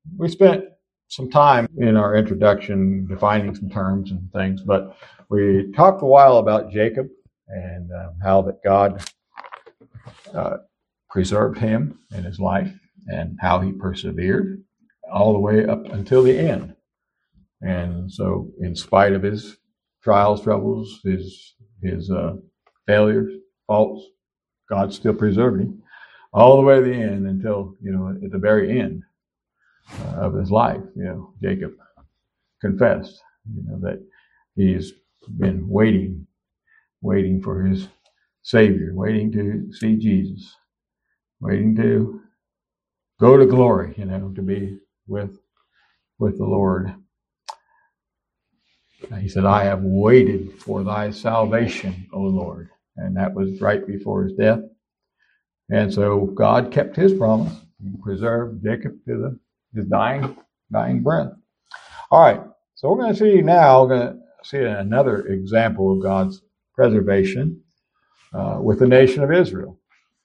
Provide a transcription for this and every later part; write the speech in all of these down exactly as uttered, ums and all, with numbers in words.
we spent some time in our introduction defining some terms and things, but we talked a while about Jacob and uh, how that God uh, preserved him in his life and how he persevered all the way up until the end. And so in spite of his trials, troubles, his his uh, failures, faults, God still preserved him all the way to the end until, you know, at the very end uh, of his life. You know, Jacob confessed, you know, that he's been waiting, waiting for his Savior, waiting to see Jesus, waiting to go to glory, you know, to be with with the Lord. He said, I have waited for thy salvation, O Lord. And that was right before his death. And so God kept his promise. He preserved Jacob to the, his dying, dying breath. All right. So we're going to see now, we're going to see another example of God's preservation uh, with the nation of Israel.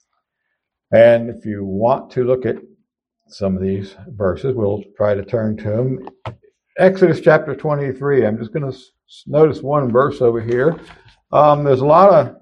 And if you want to look at some of these verses, we'll try to turn to them. Exodus chapter twenty-three. I'm just going to notice one verse over here. Um, there's a lot of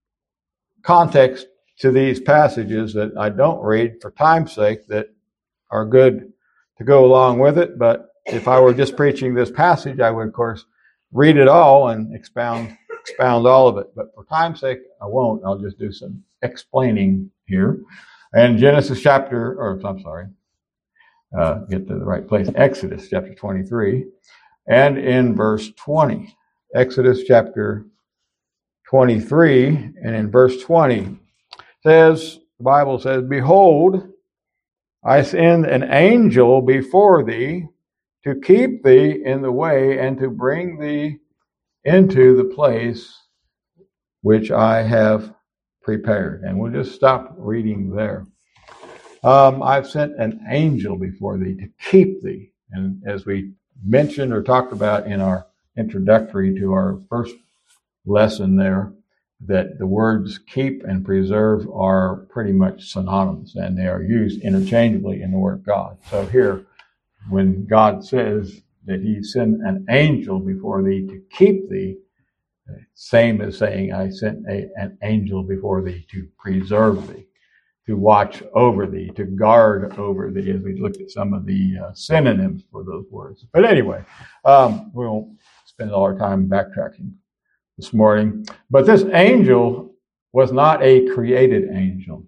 context to these passages that I don't read for time's sake that are good to go along with it. But if I were just preaching this passage, I would, of course, read it all and expound expound all of it. But for time's sake, I won't. I'll just do some explaining here. And Genesis chapter, or I'm sorry, uh, get to the right place. Exodus chapter twenty-three, and in verse twenty. Exodus chapter twenty-three, and in verse twenty, says, the Bible says, Behold, I send an angel before thee to keep thee in the way and to bring thee into the place which I have prepared. And we'll just stop reading there. Um, I've sent an angel before thee to keep thee. And as we mentioned or talked about in our introductory to our first lesson there, that the words keep and preserve are pretty much synonymous, and they are used interchangeably in the Word of God. So here, when God says that he sent an angel before thee to keep thee, same as saying I sent a, an angel before thee to preserve thee, to watch over thee, to guard over thee, as we looked at some of the uh, synonyms for those words. But anyway, um, we won't spend all our time backtracking this morning. But this angel was not a created angel,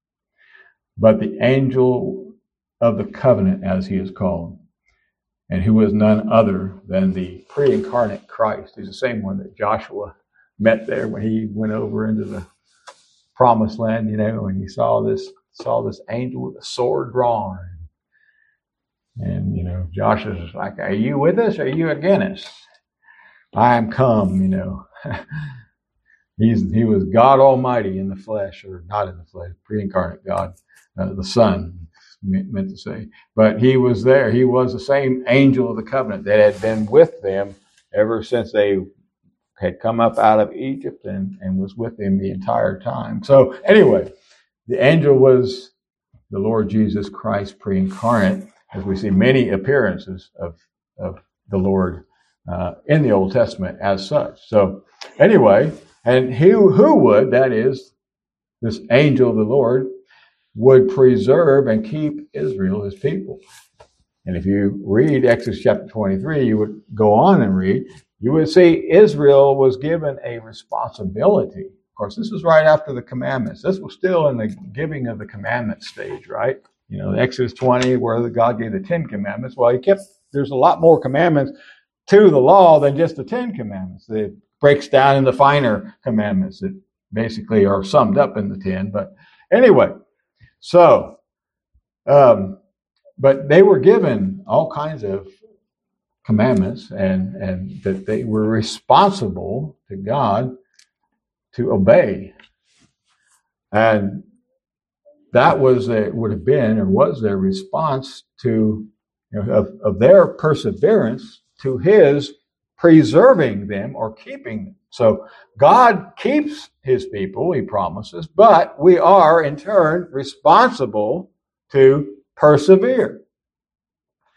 but the angel of the covenant, as he is called, and who was none other than the pre-incarnate Christ. He's the same one that Joshua met there when he went over into the promised land, you know, and he saw this saw this angel with a sword drawn. And, you know, Joshua's like, are you with us or are you against us? I am come, you know. He's He was God Almighty in the flesh, or not in the flesh, pre-incarnate God, uh, the Son, meant to say. But he was there. He was the same angel of the covenant that had been with them ever since they had come up out of Egypt, and, and was with them the entire time. So anyway, the angel was the Lord Jesus Christ pre-incarnate, as we see many appearances of, of the Lord uh, in the Old Testament as such. So anyway, and he who would, that is, this angel of the Lord, would preserve and keep Israel, his people. And if you read Exodus chapter twenty-three, you would go on and read, you would see Israel was given a responsibility. Of course, this is right after the commandments. This was still in the giving of the commandment stage, right? You know, Exodus twenty, where God gave the Ten Commandments. Well, he kept, there's a lot more commandments to the law than just the Ten Commandments. It breaks down into finer commandments that basically are summed up in the ten. But anyway, so, um, but they were given all kinds of commandments, and, and that they were responsible to God to obey. And that was a, would have been or was their response to, you know, of, of their perseverance to his preserving them or keeping them. So God keeps his people, he promises, but we are in turn responsible to persevere.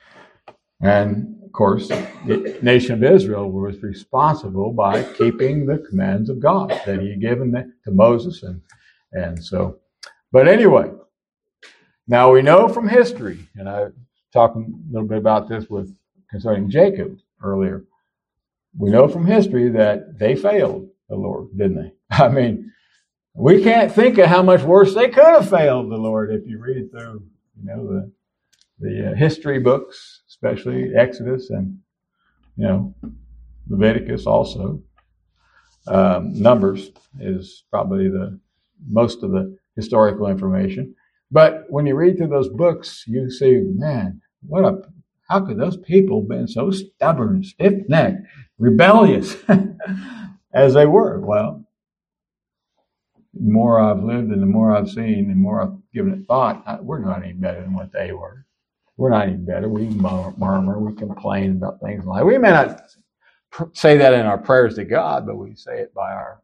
And, of course, the nation of Israel was responsible by keeping the commands of God that he had given to Moses. And, and so, but anyway, now we know from history, and I was talking a little bit about this with concerning Jacob earlier. We know from history that they failed the Lord, didn't they? I mean, we can't think of how much worse they could have failed the Lord if you read through, you know, the the uh, history books, especially Exodus and, you know, Leviticus also. Um, Numbers is probably the most of the historical information. But when you read through those books, you see, man, what a how could those people been so stubborn, stiff-necked, rebellious as they were? Well, the more I've lived and the more I've seen, the more I've given it thought, I, we're not any better than what they were. We're not any better. We murmur, we complain about things like we may not say that in our prayers to God, but we say it by our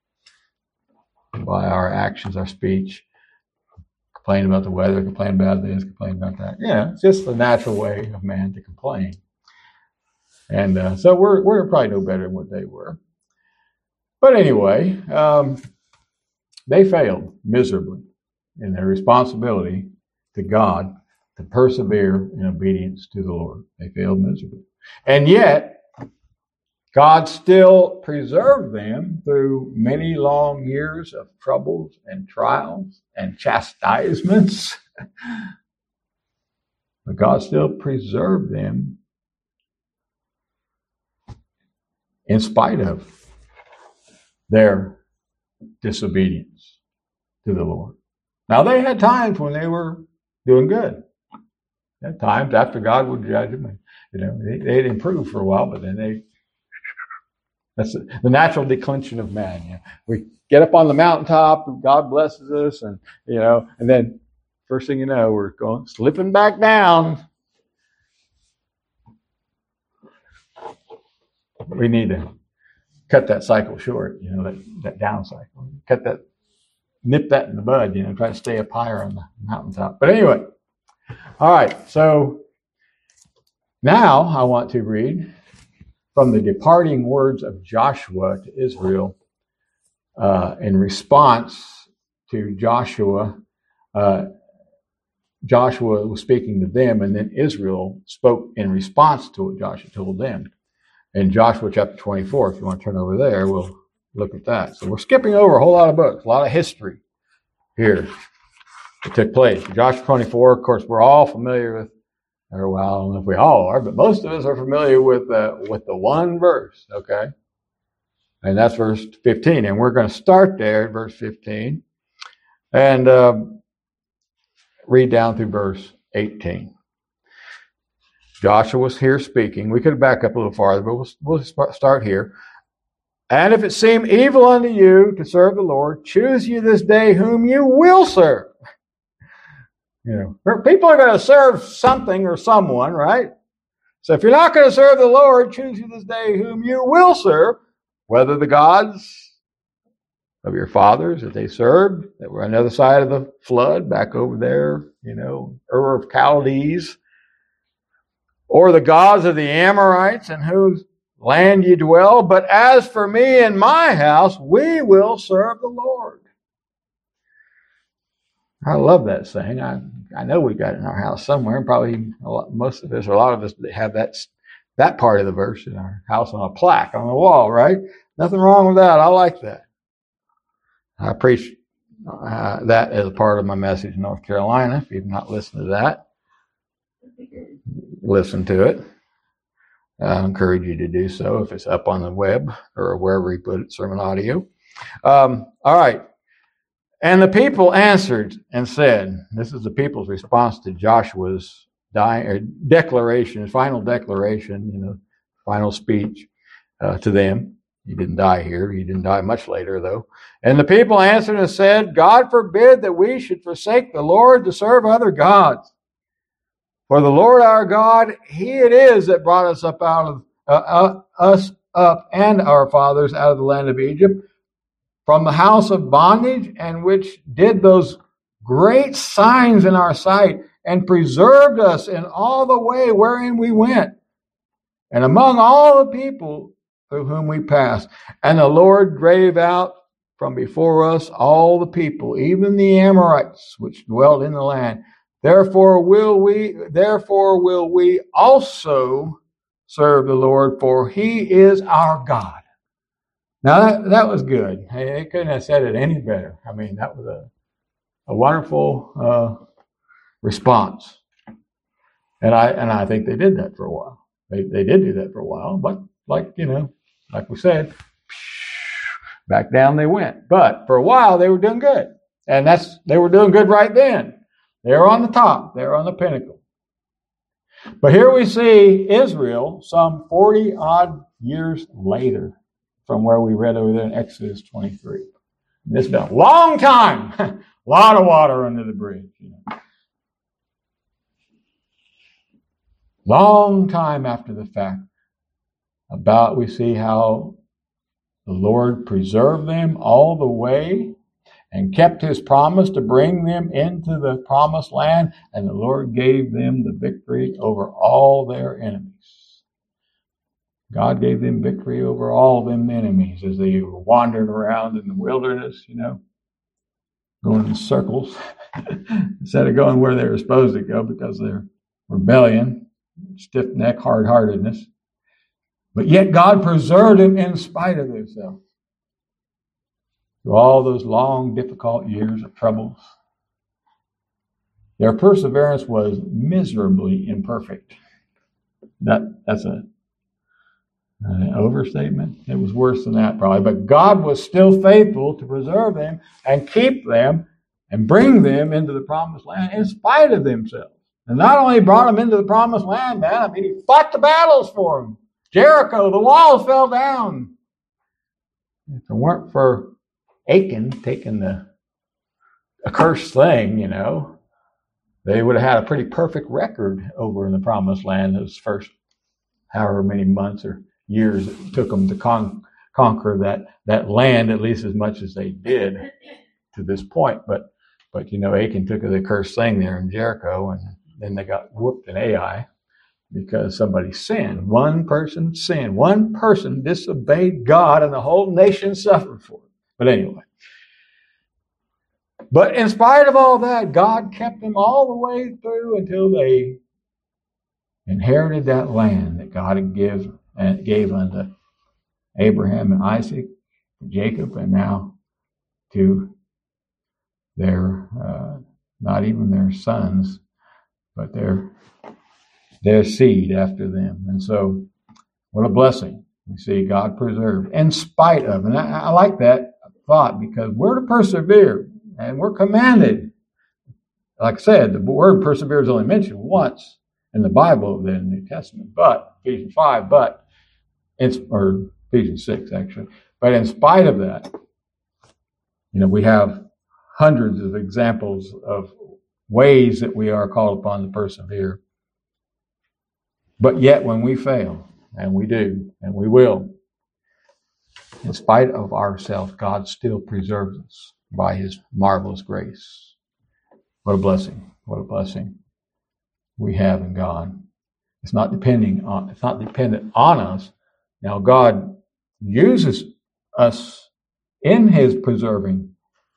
by our actions, our speech. Complain about the weather, complain about this, complain about that. Yeah, it's just the natural way of man to complain. And uh, so we're we're probably no better than what they were. But anyway, um, they failed miserably in their responsibility to God to persevere in obedience to the Lord. They failed miserably. And yet, God still preserved them through many long years of troubles and trials and chastisements. But God still preserved them in spite of their disobedience to the Lord. Now, they had times when they were doing good. At times after God would judge them, you know, they, they'd improve for a while, but then they, that's the natural declension of man. You know, we get up on the mountaintop and God blesses us, and, you know, and then first thing you know, we're going, slipping back down. We need to cut that cycle short, you know, that, that down cycle. Cut that, nip that in the bud, you know, try to stay up higher on the mountaintop. But anyway, all right, so now I want to read from the departing words of Joshua to Israel uh, in response to Joshua. Uh, Joshua was speaking to them, and then Israel spoke in response to what Joshua told them. In Joshua chapter twenty-four, if you want to turn over there, we'll look at that. So we're skipping over a whole lot of books, a lot of history here that took place. Joshua twenty-four, of course, we're all familiar with, or well, I don't know if we all are, but most of us are familiar with uh, with the one verse, okay? And that's verse fifteen. And we're going to start there at verse fifteen and uh, read down through verse eighteen. Joshua was here speaking. We could back up a little farther, but we'll, we'll start here. And if it seem evil unto you to serve the Lord, choose you this day whom you will serve. You know, people are going to serve something or someone, right? So if you're not going to serve the Lord, choose you this day whom you will serve, whether the gods of your fathers that they served, that were on the other side of the flood, back over there, you know, Ur of Chaldees, or the gods of the Amorites in whose land you dwell. But as for me and my house, we will serve the Lord. I love that saying. I I know we got it in our house somewhere, and probably a lot, most of us, or a lot of us, have that that part of the verse in our house on a plaque on the wall, right? Nothing wrong with that. I like that. I preach uh, that as a part of my message in North Carolina. If you've not listened to that, listen to it. I encourage you to do so if it's up on the web or wherever you put it, sermon audio. Um, all right. And the people answered and said, this is the people's response to Joshua's dying, or declaration, his final declaration, you know, final speech uh, to them. He didn't die here. He didn't die much later, though. And the people answered and said, God forbid that we should forsake the Lord to serve other gods. For the Lord our God, He it is that brought us up out of uh, uh, us up and our fathers out of the land of Egypt, from the house of bondage, and which did those great signs in our sight, and preserved us in all the way wherein we went, and among all the people through whom we passed. And the Lord drave out from before us all the people, even the Amorites, which dwelt in the land. Therefore will we, therefore will we also serve the Lord, for he is our God. Now that, that was good. They couldn't have said it any better. I mean, that was a, a wonderful uh, response. And I and I think they did that for a while. They they did do that for a while, but like, you know, like we said, back down they went. But for a while they were doing good. And that's they were doing good right then. They were on the top. They were on the pinnacle. But here we see Israel some forty odd years later from where we read over there in Exodus twenty-three. And it's been a long time. A lot of water under the bridge. You know. Long time after the fact. About we see how the Lord preserved them all the way and kept his promise to bring them into the promised land, and the Lord gave them the victory over all their enemies. God gave them victory over all them enemies as they were wandering around in the wilderness, you know, going in circles instead of going where they were supposed to go because of their rebellion, stiff-neck, hard-heartedness. But yet God preserved them in spite of themselves. Through all those long, difficult years of troubles, their perseverance was miserably imperfect. That that's a an overstatement. It was worse than that probably. But God was still faithful to preserve them and keep them and bring them into the promised land in spite of themselves. And not only brought them into the promised land, man, I mean, he fought the battles for them. Jericho, the walls fell down. If it weren't for Achan taking the accursed thing, you know, they would have had a pretty perfect record over in the promised land those first however many months or years it took them to con- conquer that, that land, at least as much as they did to this point. But, but you know, Achan took the accursed thing there in Jericho, and then they got whooped in Ai because somebody sinned. One person sinned. One person disobeyed God, and the whole nation suffered for it. But anyway. But in spite of all that, God kept them all the way through until they inherited that land that God had give, uh, gave unto Abraham and Isaac, Jacob, and now to their, uh, not even their sons, but their their seed after them. And so, what a blessing. You see, God preserved in spite of. And I, I like that thought because we're to persevere and we're commanded. Like I said, the word persevere is only mentioned once in the Bible, then in the New Testament, but Ephesians five, but it's, or Ephesians six actually. But in spite of that, you know, we have hundreds of examples of ways that we are called upon to persevere. But yet when we fail, and we do, and we will, in spite of ourselves, God still preserves us by his marvelous grace. What a blessing. What a blessing we have in God. It's not depending on, it's not dependent on us. Now God uses us in his preserving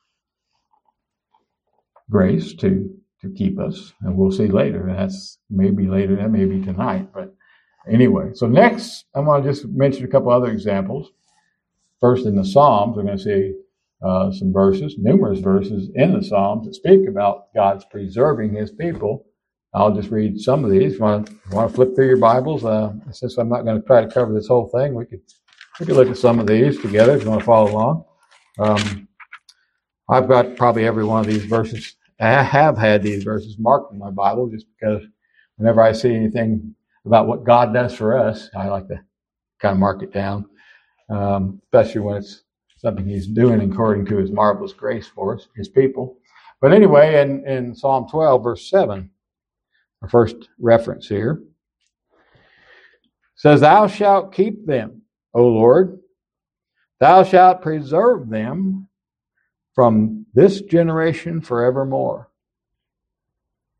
grace to, to keep us. And we'll see later. That's maybe later, that may be tonight. But anyway, so next I want to just mention a couple other examples. First in the Psalms, we're going to see uh, some verses, numerous verses in the Psalms that speak about God's preserving his people. I'll just read some of these. Want to, want to flip through your Bibles? Uh, since I'm not going to try to cover this whole thing, we could we could look at some of these together if you want to follow along. Um, I've got probably every one of these verses. I have had these verses marked in my Bible just because whenever I see anything about what God does for us, I like to kind of mark it down, um, especially when it's something he's doing according to his marvelous grace for us, his people. But anyway, in, in Psalm twelve, verse seven, our first reference here, says, "Thou shalt keep them, O Lord. Thou shalt preserve them from this generation forevermore."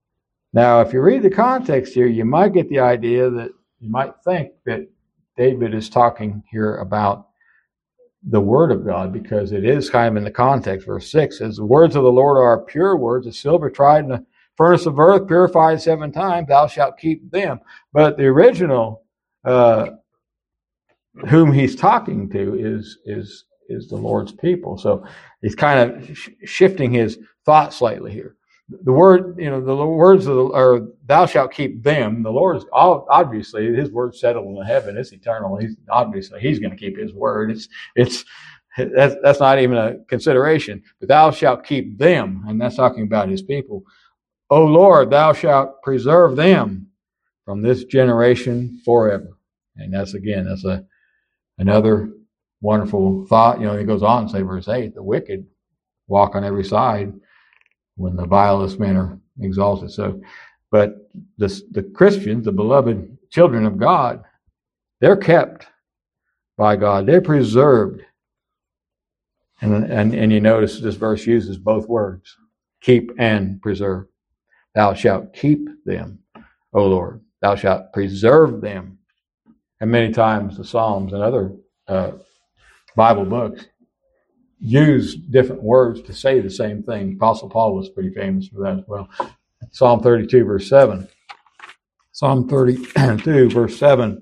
Now, if you read the context here, you might get the idea that you might think that David is talking here about the word of God, because it is kind of in the context. Verse six says, the words of the Lord are pure words, a silver tried in the furnace of earth, purified seven times, thou shalt keep them. But the original, uh, whom he's talking to is, is, is the Lord's people. So he's kind of sh- shifting his thought slightly here. The word, you know, the words of the, or thou shalt keep them. The Lord is obviously his word settled in heaven. It's eternal. He's obviously he's going to keep his word. It's it's that's that's not even a consideration. But thou shalt keep them, and that's talking about his people. O Lord, thou shalt preserve them from this generation forever. And that's again, that's a another wonderful thought. You know, he goes on and say, verse eight, the wicked walk on every side when the vilest men are exalted. So, but the, the Christians, the beloved children of God, they're kept by God. They're preserved. And, and, and you notice this verse uses both words, keep and preserve. Thou shalt keep them, O Lord. Thou shalt preserve them. And many times the Psalms and other uh, Bible books use different words to say the same thing. Apostle Paul was pretty famous for that as well. Psalm thirty-two, verse seven. Psalm thirty-two, verse seven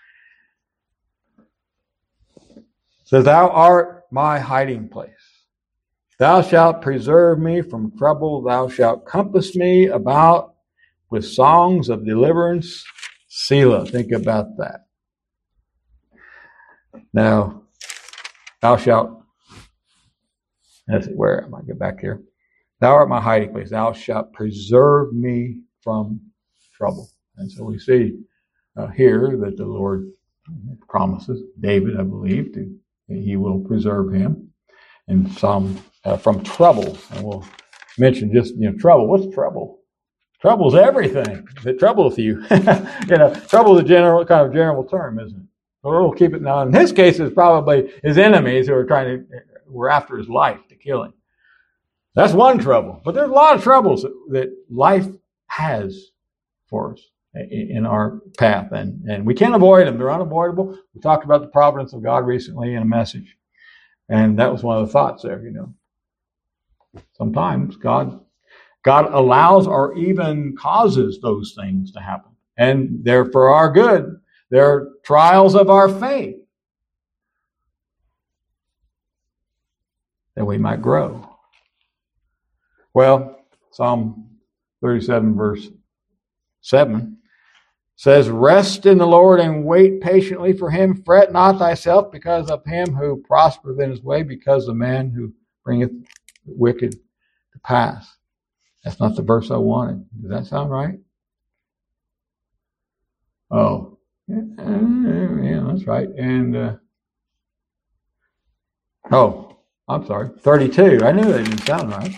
says, thou art my hiding place. Thou shalt preserve me from trouble. Thou shalt compass me about with songs of deliverance. Selah. Think about that. Now, thou shalt Let's see, where am I? Get back here. Thou art my hiding place. Thou shalt preserve me from trouble. And so we see uh, here that the Lord promises David, I believe, to, that he will preserve him in some uh, from trouble. And we'll mention just, you know, trouble. What's trouble? Trouble's everything that troubleth you. you know, trouble is a general kind of general term, isn't it? The Lord will keep it now. In his case, it's probably his enemies who are trying to were after his life to kill him. That's one trouble. But there's a lot of troubles that, that life has for us in our path. And, and we can't avoid them. They're unavoidable. We talked about the providence of God recently in a message. And that was one of the thoughts there, you know. Sometimes God, God allows or even causes those things to happen. And they're for our good. They're trials of our faith, that we might grow. Well, Psalm thirty-seven, verse seven says, rest in the Lord and wait patiently for him. Fret not thyself because of him who prospereth in his way, because the man who bringeth the wicked to pass. That's not the verse I wanted. Does that sound right? Oh, yeah, yeah that's right. And, uh, oh, I'm sorry, thirty-two. I knew that didn't sound right.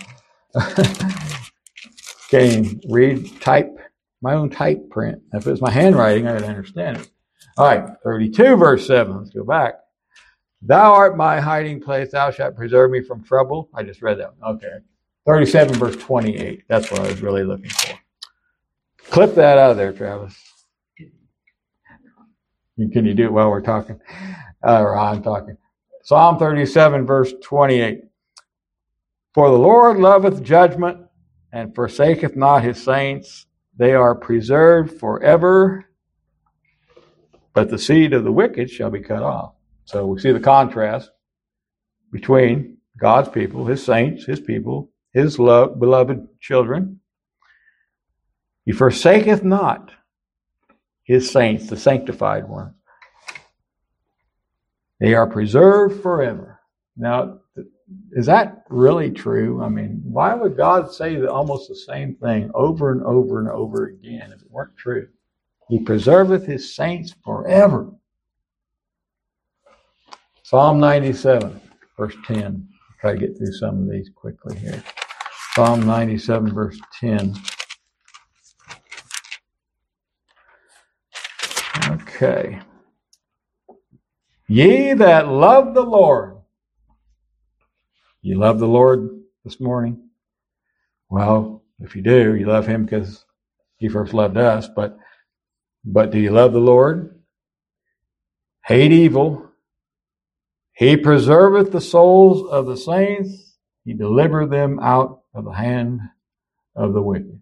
Can't even read, type, my own type print. If it was my handwriting, I would understand it. All right, thirty-two, verse seven. Let's go back. Thou art my hiding place. Thou shalt preserve me from trouble. I just read that one. Okay. thirty-seven, verse twenty-eight. That's what I was really looking for. Clip that out of there, Travis. Can you do it while we're talking? Uh, or I'm talking. Psalm thirty-seven, verse twenty-eight. For the Lord loveth judgment, and forsaketh not his saints. They are preserved forever, but the seed of the wicked shall be cut off. So we see the contrast between God's people, his saints, his people, his love, beloved children. He forsaketh not his saints, the sanctified ones. They are preserved forever. Now, is that really true? I mean, why would God say almost the same thing over and over and over again if it weren't true? He preserveth his saints forever. Psalm ninety-seven, verse ten. I'll try to get through some of these quickly here. Psalm ninety-seven, verse ten. Okay. Ye that love the Lord. You love the Lord this morning? Well, if you do, you love him because He first loved us, but but do you love the Lord? Hate evil. He preserveth the souls of the saints. He delivereth them out of the hand of the wicked.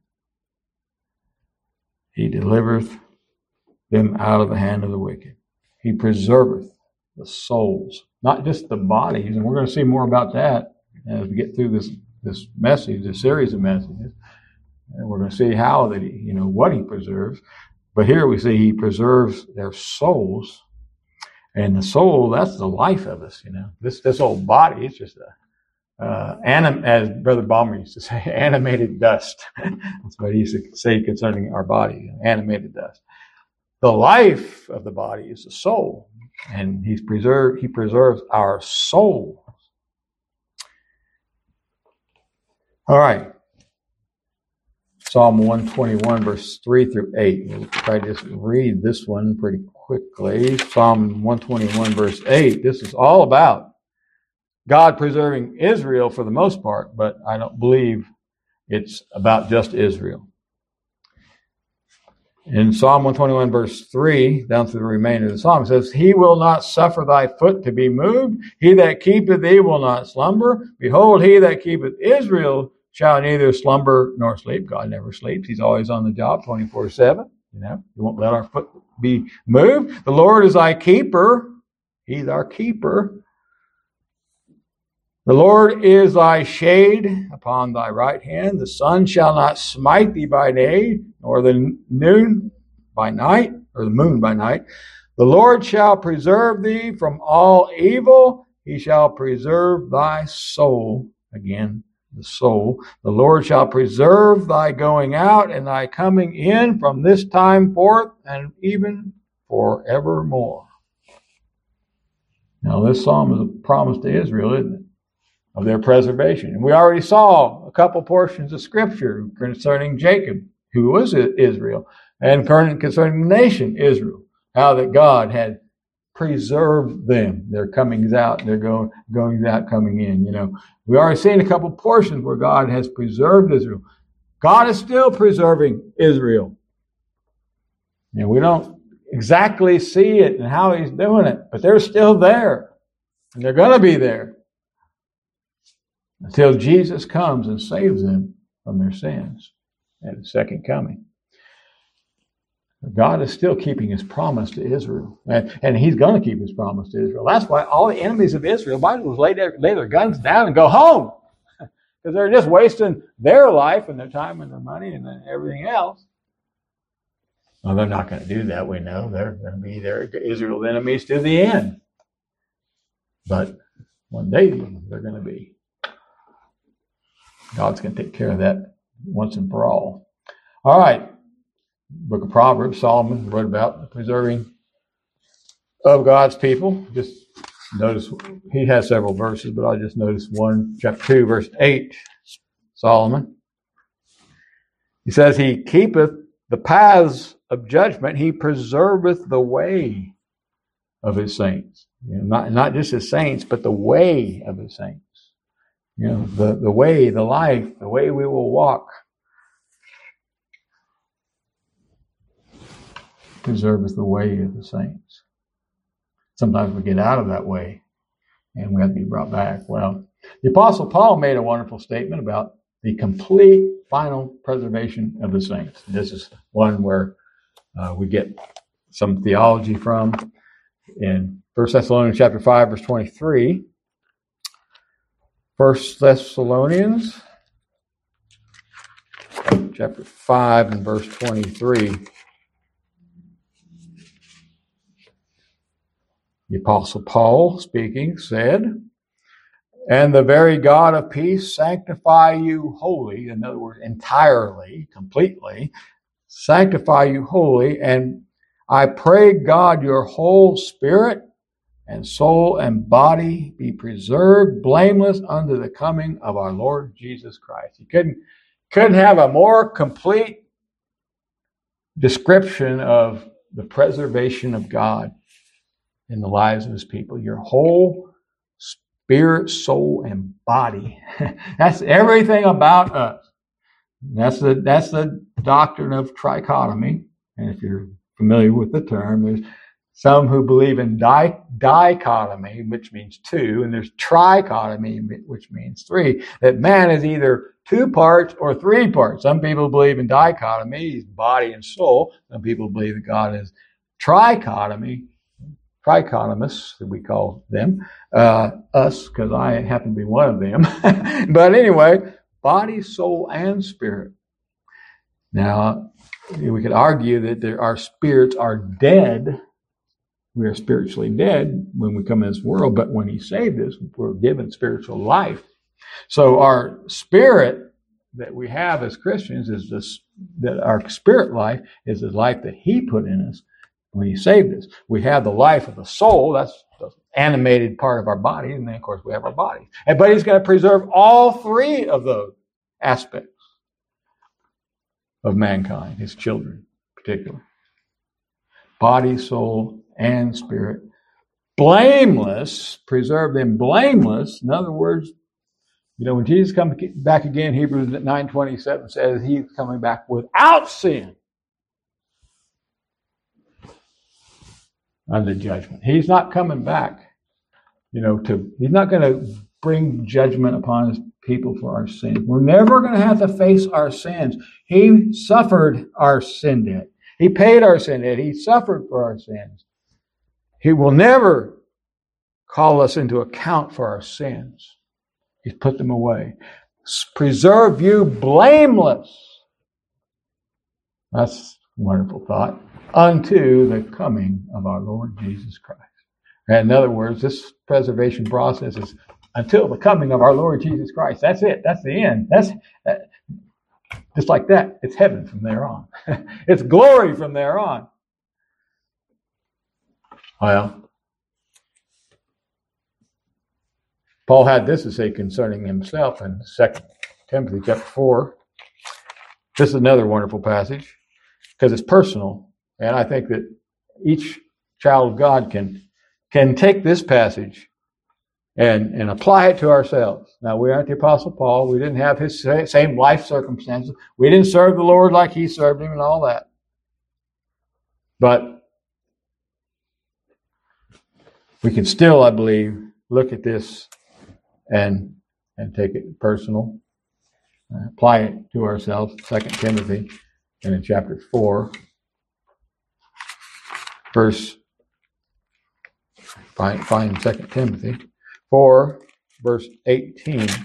He delivereth them out of the hand of the wicked. He preserveth the souls, not just the bodies. And we're going to see more about that as we get through this, this message, this series of messages. And we're going to see how that he, you know, what he preserves. But here we see he preserves their souls. And the soul, that's the life of us, you know. This this old body, it's just a, uh, anim, as Brother Balmer used to say, animated dust. That's what he used to say concerning our body, animated dust. The life of the body is the soul, and he's preserved. He preserves our soul. All right. Psalm one twenty-one, verse three through eight. We'll try to just read this one pretty quickly. Psalm one twenty-one, verse eight. This is all about God preserving Israel for the most part, but I don't believe it's about just Israel. In Psalm one twenty-one, verse three, down to the remainder of the psalm, it says, He will not suffer thy foot to be moved. He that keepeth thee will not slumber. Behold, he that keepeth Israel shall neither slumber nor sleep. God never sleeps. He's always on the job twenty-four seven. You know, He won't let our foot be moved. The Lord is thy keeper. He's our keeper. The Lord is thy shade upon thy right hand. The sun shall not smite thee by day, nor the noon by night, or the moon by night. The Lord shall preserve thee from all evil. He shall preserve thy soul. Again, the soul. The Lord shall preserve thy going out and thy coming in from this time forth and even forevermore. Now, this psalm is a promise to Israel, isn't it? Of their preservation. And we already saw a couple portions of Scripture concerning Jacob, who was Israel, and concerning the nation Israel, how that God had preserved them. Their comings out, their going, goings out, coming in. You know, we already seen a couple portions where God has preserved Israel. God is still preserving Israel. And we don't exactly see it and how He's doing it, but they're still there. And they're going to be there until Jesus comes and saves them from their sins at His second coming. God is still keeping His promise to Israel. And, and He's going to keep His promise to Israel. That's why all the enemies of Israel might as well lay their, lay their guns down and go home. Because they're just wasting their life and their time and their money and everything else. Well, they're not going to do that, we know. They're going to be their Israel's enemies to the end. But one day they're going to be. God's going to take care of that once and for all. All right. Book of Proverbs, Solomon wrote about the preserving of God's people. Just notice, he has several verses, but I'll just notice one, chapter two, verse eight, Solomon. He says, He keepeth the paths of judgment. He preserveth the way of His saints. You know, not, not just His saints, but the way of His saints. You know, the, the way, the life, the way we will walk. Preserveth the way of the saints. Sometimes we get out of that way and we have to be brought back. Well, the Apostle Paul made a wonderful statement about the complete final preservation of the saints. This is one where uh, we get some theology from in First Thessalonians chapter five, verse twenty-three. First Thessalonians chapter five and verse twenty-three. The Apostle Paul, speaking, said, And the very God of peace sanctify you wholly, in other words, entirely, completely, sanctify you wholly, and I pray God your whole spirit and soul and body be preserved blameless unto the coming of our Lord Jesus Christ. You couldn't, couldn't have a more complete description of the preservation of God in the lives of His people. Your whole spirit, soul, and body. That's everything about us. That's the that's the doctrine of trichotomy. And if you're familiar with the term, there's some who believe in di- dichotomy, which means two, and there's trichotomy, which means three. That man is either two parts or three parts. Some people believe in dichotomy, he's body and soul. Some people believe that God is trichotomy, trichotomous, that we call them, uh, us, because I happen to be one of them. But anyway, body, soul, and spirit. Now, we could argue that there, our spirits are dead. We are spiritually dead when we come in this world, but when He saved us, we're given spiritual life. So our spirit that we have as Christians is this, that our spirit life is the life that He put in us when He saved us. We have the life of the soul, that's the animated part of our body, and then of course we have our body. And, but He's going to preserve all three of those aspects of mankind, His children in particular. Body, soul, and spirit. Blameless, preserve them blameless. In other words, you know, when Jesus comes back again, Hebrews nine twenty-seven says He's coming back without sin under judgment. He's not coming back, you know, to, He's not going to bring judgment upon His people for our sins. We're never going to have to face our sins. He suffered our sin debt. He paid our sin debt. He suffered for our sins. He will never call us into account for our sins. He's put them away. Preserve you blameless. That's a wonderful thought. Unto the coming of our Lord Jesus Christ. And in other words, this preservation process is until the coming of our Lord Jesus Christ. That's it. That's the end. That's uh, just like that. It's heaven from there on. It's glory from there on. Well, Paul had this to say concerning himself in Second Timothy chapter four. This is another wonderful passage because it's personal. And I think that each child of God can, can take this passage and, and apply it to ourselves. Now, we aren't the Apostle Paul. We didn't have his same life circumstances. We didn't serve the Lord like he served him and all that. But we can still, I believe, look at this and and take it personal, uh, apply it to ourselves. Second Timothy, and in chapter four, verse find find Second Timothy four, verse eighteen. Of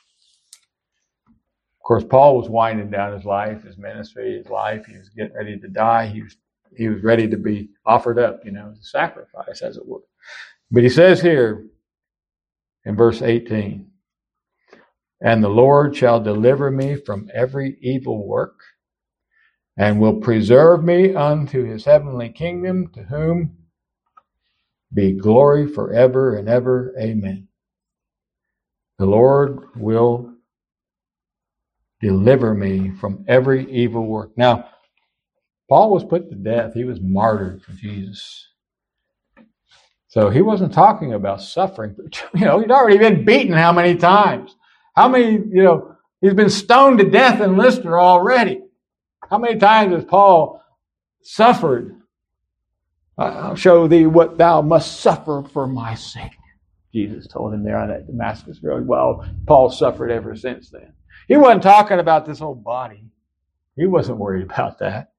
course, Paul was winding down his life, his ministry, his life. He was getting ready to die. He was he was ready to be offered up, you know, as a sacrifice, as it were. But he says here in verse eighteen, and the Lord shall deliver me from every evil work, and will preserve me unto his heavenly kingdom, to whom be glory forever and ever. Amen. The Lord will deliver me from every evil work. Now, Paul was put to death. He was martyred for Jesus. So he wasn't talking about suffering. You know, he'd already been beaten how many times? How many, you know, he's been stoned to death in Lystra already. How many times has Paul suffered? I'll show thee what thou must suffer for my sake. Jesus told him there on that Damascus road. Well, Paul suffered ever since then. He wasn't talking about this whole body. He wasn't worried about that.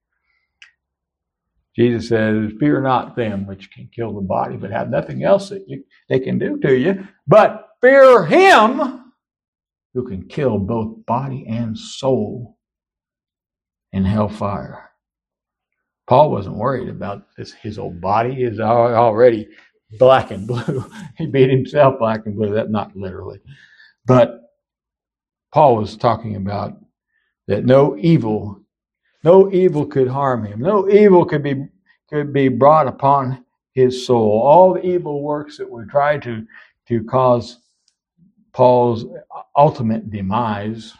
Jesus says, fear not them which can kill the body, but have nothing else that you, they can do to you. But fear him who can kill both body and soul in hellfire. Paul wasn't worried about this. His old body is already black and blue. He beat himself black and blue. That not literally. But Paul was talking about that no evil No evil could harm him. No evil could be could be brought upon his soul. All the evil works that would try to, to cause Paul's ultimate demise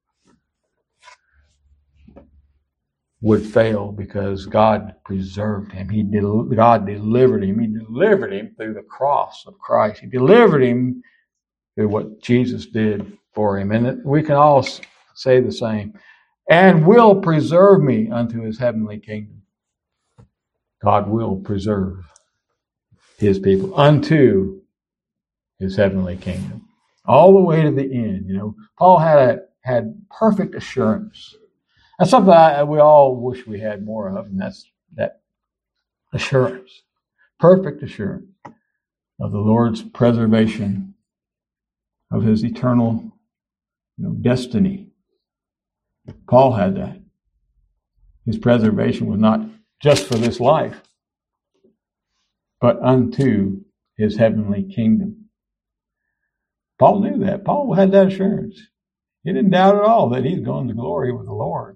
would fail because God preserved him. He del- God delivered him. He delivered him through the cross of Christ. He delivered him through what Jesus did for him. And we can all say the same, and will preserve me unto his heavenly kingdom. God will preserve his people unto his heavenly kingdom. All the way to the end. You know, Paul had a, had perfect assurance. That's something I, we all wish we had more of, and that's that assurance. Perfect assurance of the Lord's preservation of his eternal, you know, destiny. Paul had that. His preservation was not just for this life, but unto his heavenly kingdom. Paul knew that. Paul had that assurance. He didn't doubt at all that he's going to glory with the Lord.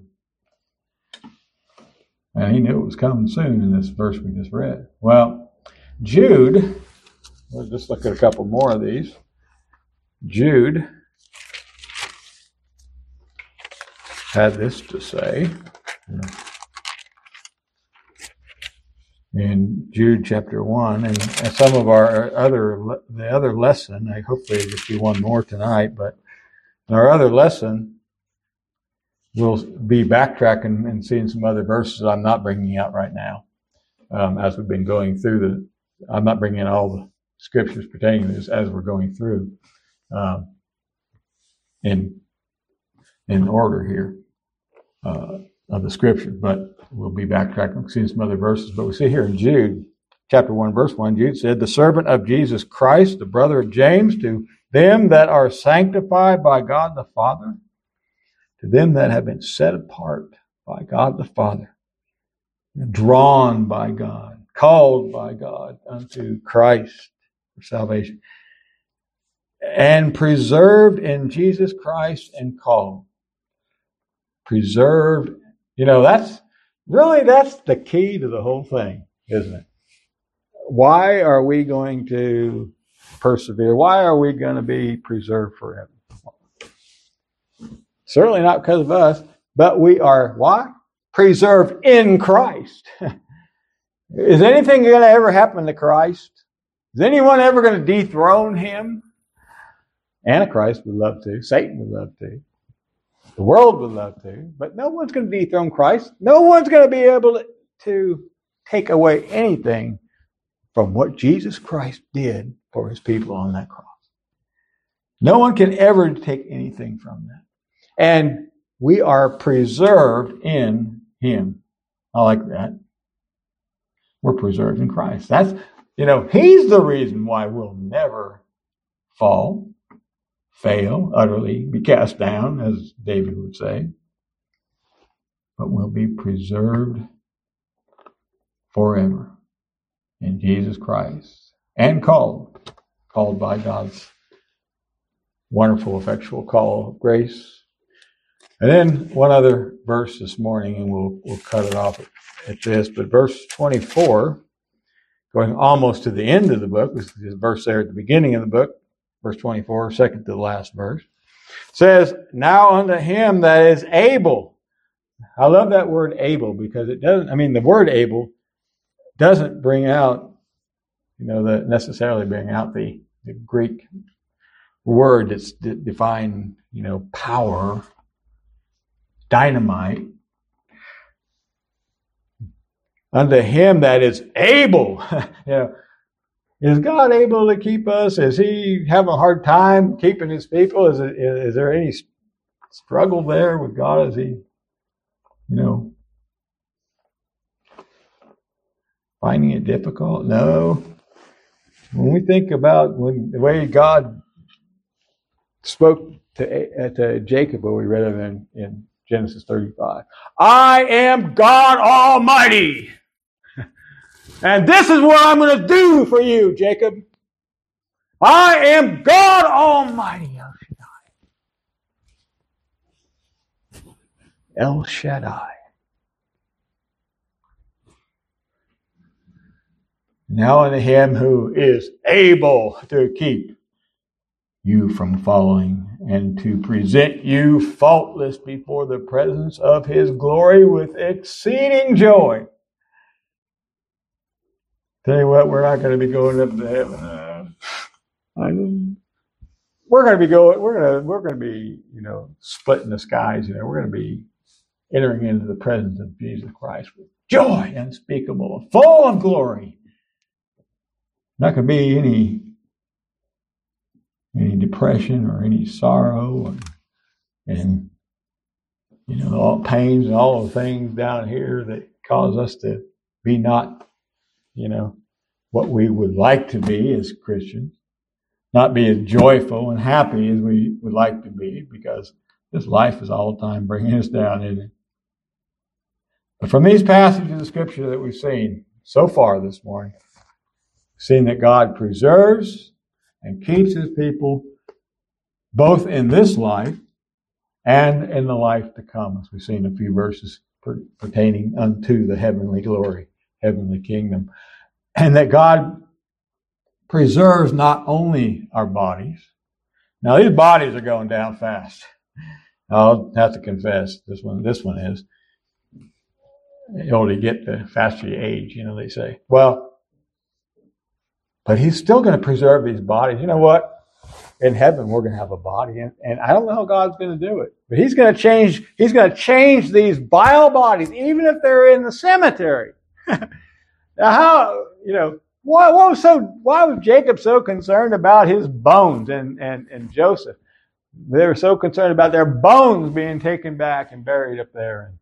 And he knew it was coming soon in this verse we just read. Well, Jude, let's just look at a couple more of these. Jude had this to say in Jude chapter one, and some of our other, the other lesson, I hopefully there'll just be one more tonight, but in our other lesson, we'll be backtracking and seeing some other verses I'm not bringing out right now. Um, as we've been going through the, I'm not bringing in all the scriptures pertaining to this as we're going through um, in in order here uh, of the scripture, but we'll be backtracking, seeing some other verses. But we see here in Jude, chapter one, verse one, Jude said, "The servant of Jesus Christ, the brother of James, to them that are sanctified by God the Father, to them that have been set apart by God the Father, drawn by God, called by God unto Christ for salvation, and preserved in Jesus Christ and called." Preserved. You know, that's really, that's the key to the whole thing, isn't it? Why are we going to persevere? Why are we going to be preserved forever? Certainly not because of us, but we are, why? Preserved in Christ. Is anything going to ever happen to Christ? Is anyone ever going to dethrone him? Antichrist would love to. Satan would love to. The world would love to. But no one's going to dethrone Christ. No one's going to be able to, to take away anything from what Jesus Christ did for his people on that cross. No one can ever take anything from that. And we are preserved in him. I like that. We're preserved in Christ. That's, you know, he's the reason why we'll never fall, fail, utterly be cast down, as David would say. But we'll be preserved forever in Jesus Christ and called, called by God's wonderful, effectual call of grace. And then one other verse this morning, and we'll we'll cut it off at, at this. But verse twenty-four, going almost to the end of the book, this is a verse there at the beginning of the book, verse twenty-four, second to the last verse, says, "Now unto him that is able." I love that word able, because it doesn't, I mean, the word able doesn't bring out, you know, the necessarily bring out the, the Greek word that's de- defined, you know, power, dynamite. Unto him that is able. You know, is God able to keep us? Is he having a hard time keeping his people? Is it, is there any struggle there with God? Is he, you know, finding it difficult? No. When we think about when the way God spoke to, uh, to Jacob, what we read of in, in Genesis thirty-five, "I am God Almighty. And this is what I'm going to do for you, Jacob. I am God Almighty, El Shaddai." El Shaddai. Now unto him who is able to keep you from falling and to present you faultless before the presence of his glory with exceeding joy. Tell you what, we're not going to be going up to heaven. Uh, I know. we're going to be going, we're going to, we're going to be, you know, splitting the skies. You know, we're going to be entering into the presence of Jesus Christ with joy unspeakable, full of glory. Not going to be any any depression or any sorrow, or, and you know, all pains and all the things down here that cause us to be not, you know, what we would like to be as Christians, not be as joyful and happy as we would like to be, because this life is all the time bringing us down, isn't it? But from these passages of Scripture that we've seen so far this morning, seeing that God preserves and keeps His people both in this life and in the life to come, as we've seen a few verses pertaining unto the heavenly glory, heavenly kingdom. And that God preserves not only our bodies. Now, these bodies are going down fast. I'll have to confess, this one, this one is. The older you get, the faster you age, you know, they say. Well, but He's still going to preserve these bodies. You know what? In heaven, we're going to have a body, and, and I don't know how God's going to do it, but He's going to change. He's going to change these vile bodies, even if they're in the cemetery. Now, how, you know, why, what was so? Why was Jacob so concerned about his bones, and and and Joseph? They were so concerned about their bones being taken back and buried up there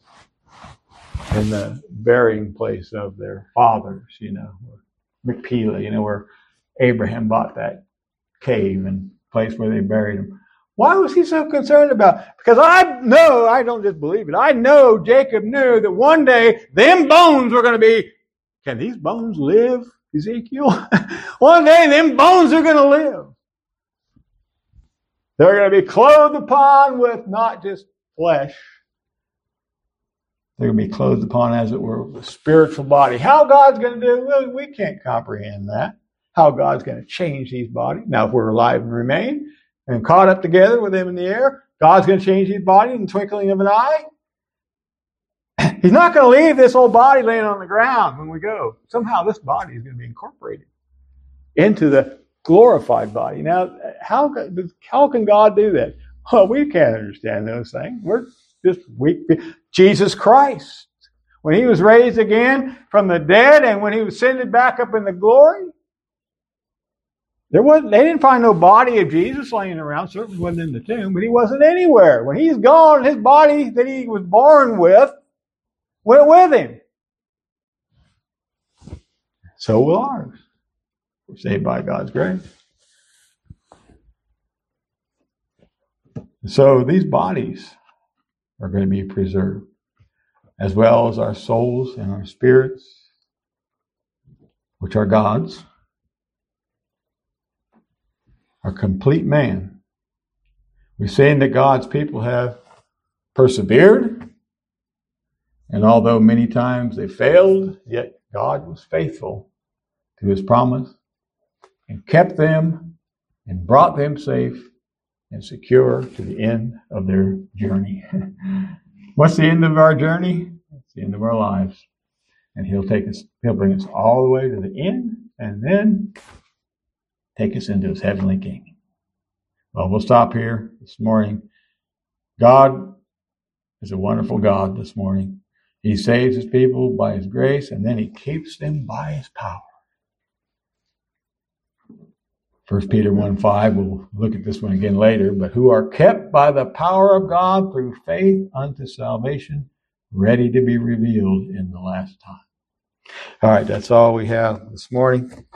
in, in the burying place of their fathers, you know. Machpelah, you know, where Abraham bought that cave and place where they buried him. Why was he so concerned about it? Because I know, I don't just believe it, I know Jacob knew that one day them bones were going to be, can these bones live, Ezekiel? One day them bones are going to live. They're going to be clothed upon with not just flesh. They're going to be clothed upon, as it were, with a spiritual body. How God's going to do it, well, we can't comprehend that. How God's going to change these bodies. Now, if we're alive and remain and caught up together with Him in the air, God's going to change these bodies in the twinkling of an eye. He's not going to leave this old body laying on the ground when we go. Somehow this body is going to be incorporated into the glorified body. Now, how, how can God do that? Well, we can't understand those things. We're just weak. Jesus Christ, when He was raised again from the dead and when He was ascended back up in the glory, there wasn't, they didn't find no body of Jesus laying around. Certainly wasn't in the tomb, but He wasn't anywhere. When He's gone, His body that He was born with went with Him. So will ours. We're saved by God's grace. So these bodies are going to be preserved, as well as our souls and our spirits, which are God's. Our complete man. We're saying that God's people have persevered, and although many times they failed, yet God was faithful to His promise and kept them and brought them safe and secure to the end of their journey. What's the end of our journey? It's the end of our lives. And He'll take us, He'll bring us all the way to the end, and then take us into His heavenly kingdom. Well, we'll stop here this morning. God is a wonderful God this morning. He saves His people by His grace, and then He keeps them by His power. First Peter one five, we'll look at this one again later, but who are kept by the power of God through faith unto salvation, ready to be revealed in the last time. All right, that's all we have this morning.